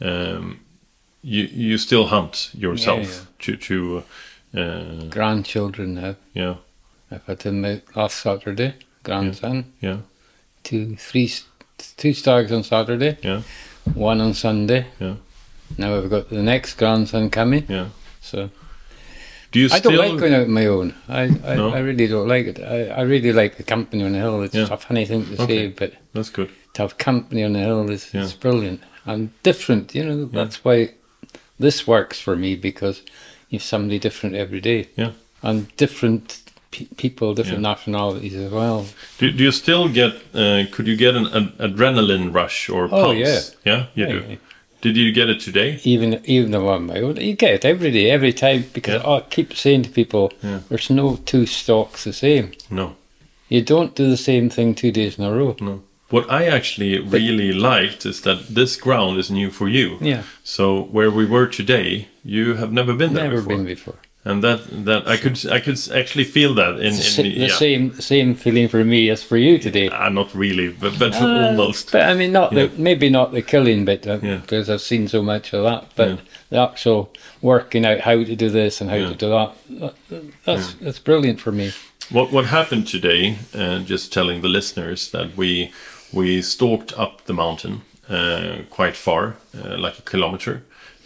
you still hunt yourself to grandchildren now. Yeah. I've had him out last Saturday, grandson. Yeah. 2 stags on Saturday. Yeah. 1 on Sunday. Yeah. Now I've got the next grandson coming. Yeah. So I don't like going out on my own. I really don't like it. I really like the company on the hill. It's a funny thing to say, but that's good. To have company on the hill is brilliant and different. You know, that's why this works for me, because you've somebody different every day. Yeah. And different people, different nationalities as well. Do you still get? Could you get an adrenaline rush or pulse? Oh yeah. Yeah, you do. Yeah. Did you get it today? Even though I'm my own, you get it every day, every time, because I keep saying to people, there's no 2 stalks the same. No. You don't do the same thing 2 days in a row. No. What I actually really liked is that this ground is new for you. Yeah. So where we were today, you have never been there before. Never been before. And that I could actually feel that in the same feeling for me as for you today. Not really, but almost. But I mean, maybe not the killing bit, because I've seen so much of that. But the actual working out how to do this and how to do that, that's brilliant for me. What happened today? Just telling the listeners that we stalked up the mountain quite far, like a kilometer.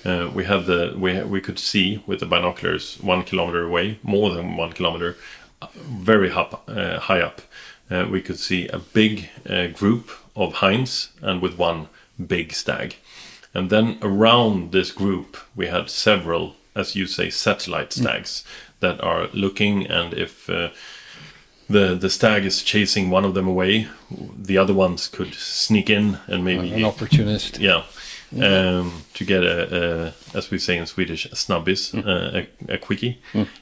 We could see with the binoculars 1 kilometer away, more than 1 kilometer, very high up. We could see a big group of hinds, and with one big stag. And then around this group we had several, as you say, satellite stags that are looking, and if the stag is chasing one of them away, the other ones could sneak in and maybe an opportunist. To get a as we say in Swedish, a snubbis, a quickie.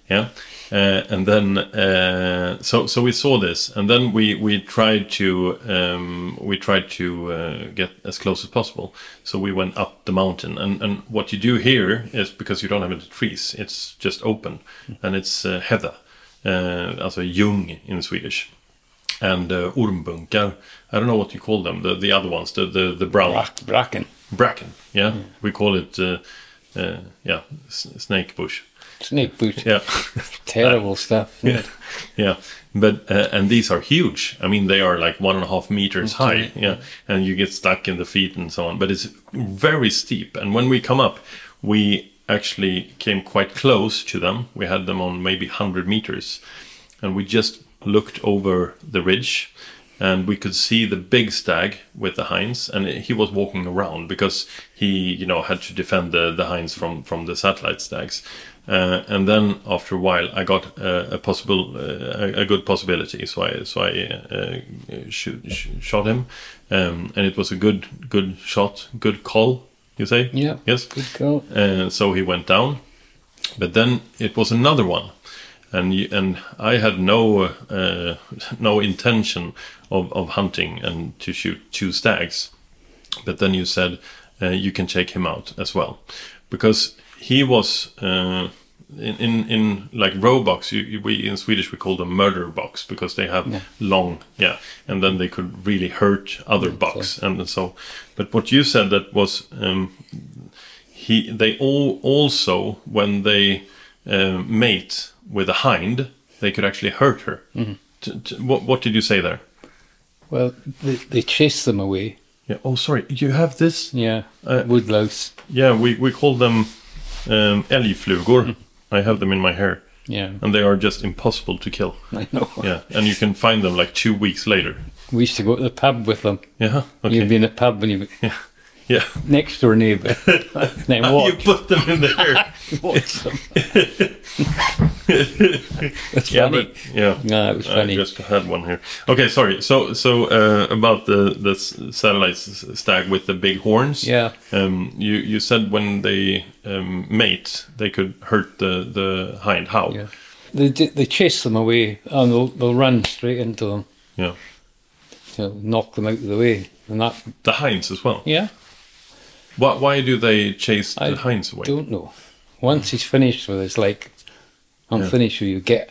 And then so we saw this, and then we tried to get as close as possible. So we went up the mountain, and what you do here is, because you don't have any trees, it's just open, and it's heather, also ljung in Swedish, and ormbunkar. I don't know what you call them. The other ones, the brown bracken. Bracken, we call it snake bush. Snake boot. Yeah. Terrible stuff. Yeah. But and these are huge. I mean, they are like 1.5 meters high. Yeah, and you get stuck in the feet and so on. But it's very steep. And when we come up, we actually came quite close to them. We had them on maybe 100 meters, and we just looked over the ridge, and we could see the big stag with the hinds, and he was walking around because he, had to defend the hinds from the satellite stags. And then after a while, I got a good possibility. So I shot him, and it was a good shot, good call. You say? Yeah. Yes. Good call. So he went down, but then it was another one, and I had no intention of hunting and to shoot 2 stags, but then you said you can take him out as well, because he was in like row box. We in Swedish we call them murder box because they have long, and then they could really hurt other bucks and so. But what you said that was they all also when they mate with a hind, they could actually hurt her. Mm-hmm. What did you say there? Well, they chase them away. Yeah. Oh, sorry. You have this? Yeah. Woodlouse. Yeah, we call them älgflugor. I have them in my hair. Yeah. And they are just impossible to kill. I know. Yeah. And you can find them like 2 weeks later. We used to go to the pub with them. Yeah. Okay. You'd be in the pub and you yeah. Next door neighbour. Then you put them in the hair. Watch them. That's funny. No, it was funny. I just had one here. Okay, sorry. So about the satellite stag with the big horns. Yeah. You said when they mate, they could hurt the hind. How? Yeah. They chase them away and they'll run straight into them. Yeah. Knock them out of the way, and that. The hinds as well. Yeah. Why do they chase the hinds away? I don't know. Once he's finished with us, like, I'm finished with you, get.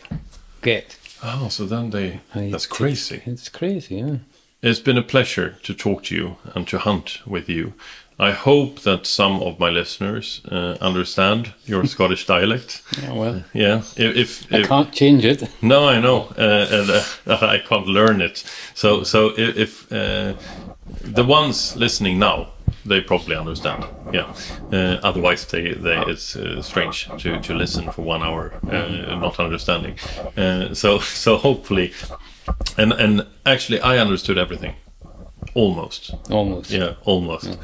Oh, so then that's crazy. It's crazy, yeah. It's been a pleasure to talk to you and to hunt with you. I hope that some of my listeners understand your Scottish dialect. Yeah, well. Yeah. If I can't change it. No, I know. I can't learn it. So if the ones listening now, they probably understand. Yeah. Otherwise, it's strange to listen for 1 hour not understanding. So hopefully, and actually, I understood everything. Almost. Yeah, almost.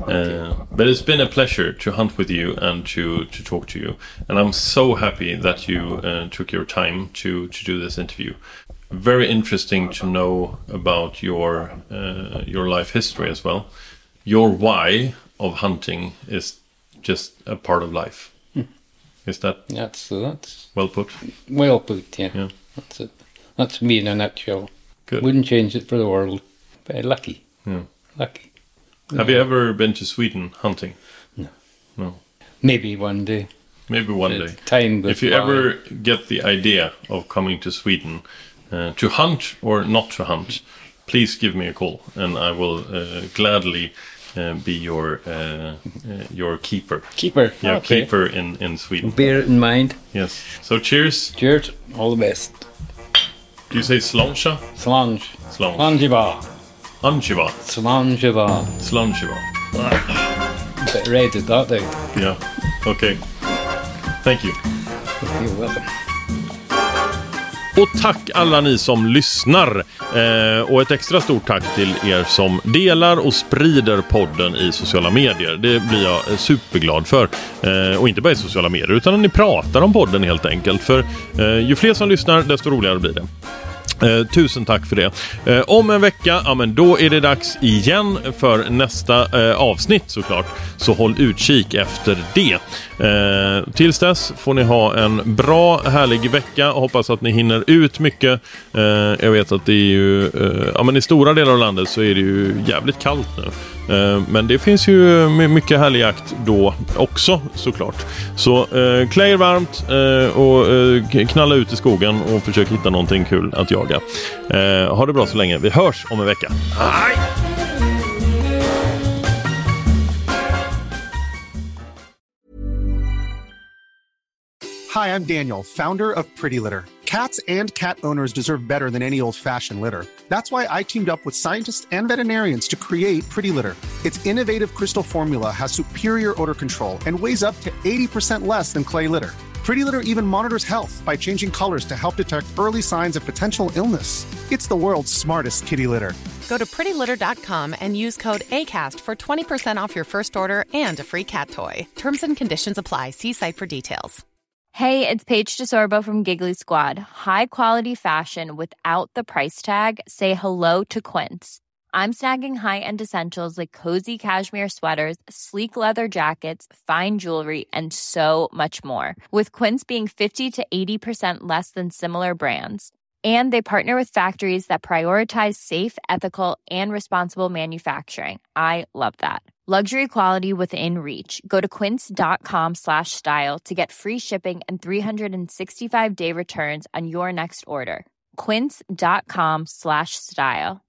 But it's been a pleasure to hunt with you and to talk to you. And I'm so happy that you took your time to do this interview. Very interesting to know about your life history as well. Your why of hunting is just a part of life. Is that? That's well put. Well put. Yeah. That's it. That's me in a nutshell. Good. Wouldn't change it for the world. Very lucky. Yeah. Lucky. Have you ever been to Sweden hunting? No. Maybe one day. Maybe one day. Time goes if you by. ever get the idea of coming to Sweden to hunt or not to hunt, please give me a call, and I will gladly be your keeper. Keeper. Yeah, okay. keeper in Sweden. Bear it in mind. Yes. So cheers. Cheers. All the best. Do you say slanja? Slange. Slanjiva. Anjiva. Slanjiva. Slanjiva. A bit red at that day. Yeah. Okay. Thank you. You're welcome. Och tack alla ni som lyssnar. Och ett extra stort tack till er som delar och sprider podden i sociala medier. Det blir jag superglad för. Och inte bara i sociala medier utan när ni pratar om podden helt enkelt. För ju fler som lyssnar desto roligare blir det. Tusen tack för det. Om en vecka, men då är det dags igen för nästa avsnitt såklart. Så håll utkik efter det. Tills dess får ni ha en bra, härlig vecka. Hoppas att ni hinner ut mycket. Jag vet att det är ju men i stora delar av landet så är det ju jävligt kallt nu. Men det finns ju mycket härlig jakt då också såklart. Så klä er varmt och knalla ut i skogen och försök hitta någonting kul att jaga. Ha det bra så länge. Vi hörs om en vecka. Hej! Hi, I'm Daniel, founder of Pretty Litter. Cats and cat owners deserve better than any old-fashioned litter. That's why I teamed up with scientists and veterinarians to create Pretty Litter. Its innovative crystal formula has superior odor control and weighs up to 80% less than clay litter. Pretty Litter even monitors health by changing colors to help detect early signs of potential illness. It's the world's smartest kitty litter. Go to prettylitter.com and use code ACAST for 20% off your first order and a free cat toy. Terms and conditions apply. See site for details. Hey, it's Paige DeSorbo from Giggly Squad. High quality fashion without the price tag. Say hello to Quince. I'm snagging high-end essentials like cozy cashmere sweaters, sleek leather jackets, fine jewelry, and so much more. With Quince being 50 to 80% less than similar brands. And they partner with factories that prioritize safe, ethical, and responsible manufacturing. I love that. Luxury quality within reach. Go to quince.com/style to get free shipping and 365-day returns on your next order. Quince.com/style.